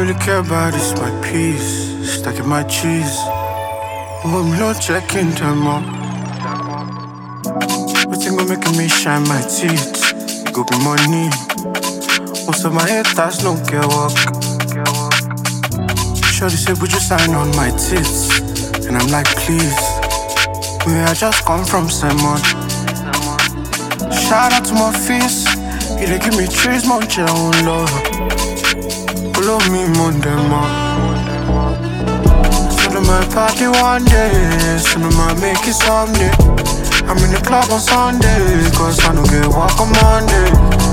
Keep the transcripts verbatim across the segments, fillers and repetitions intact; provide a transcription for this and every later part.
really care about is my peace. Stacking my cheese. Oh, I'm not checking them up. What's gonna make me shine my teeth? It go be money. Most of my haters no care work. Shorty said, would you sign on my tits? And I'm like, please. We I just come from Simon. Shout out to my face. He dey give me trees, my own love. Follow me, Monday, man. So to my party one day, so to my make it someday. I'm in the club on Sunday, cause I don't get walk on Monday.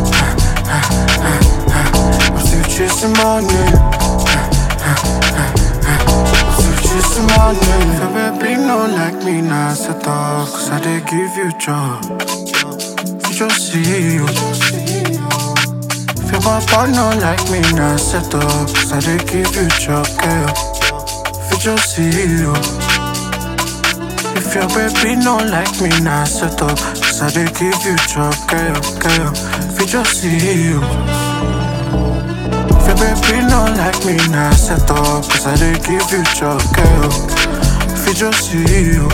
I'm still chasing money. I'm still chasing money. So baby, no like me, now set up, cause I dey give you job. You just see you. If your partner like me, now set up, cause I dey give you job, girl. If you just see you. If your baby no like me, now set up, cause I dey give you job, girl, girl. If you just see you. If your baby no like me, now set up, cause I dey give you job, girl. If you just see you.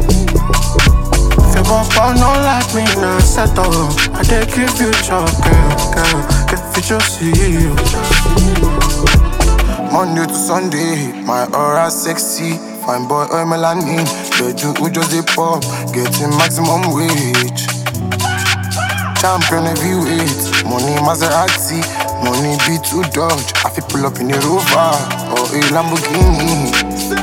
If your papa no like me, now set up, I dey give you job, girl, girl. If you just see you. Monday to Sunday, my aura sexy. Fine boy, oil melanin. Bedroom who just dey pop, getting maximum wage. Champion heavyweight, money Maserati, money be too Dodge. I fit pull up in a Rover or a Lamborghini.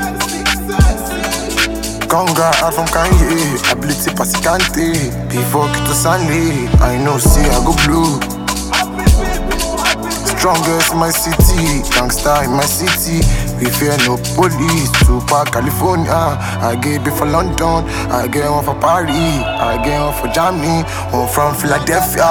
Conga out from Kanye, ability Pasicante. Before Kito Sunday, I know say I go blue. Strongest in my city, gangster in my city. We fear no police. Tupac, California. I get it for London, I get one for Paris, I get one for Germany, one from Philadelphia.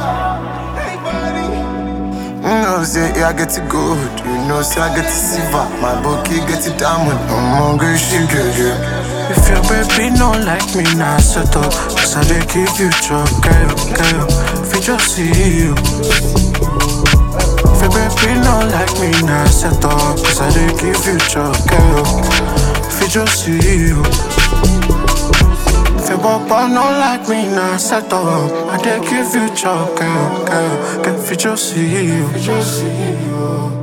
You know, say yeah, I get it good. You know, say I get it silver. My bookie get it diamond. I'm hungry, she get it. If your baby no like me, now set up, cause I dey give you job, girl, girl. If you just see you. If your baby no like me, now set up, cause I dey give you job, girl. If you just see you. If your papa no like me, now set up, I dey give you job, girl, girl, girl. If you just see you. If you just see you.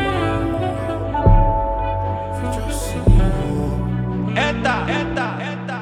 Eta, eta, eta.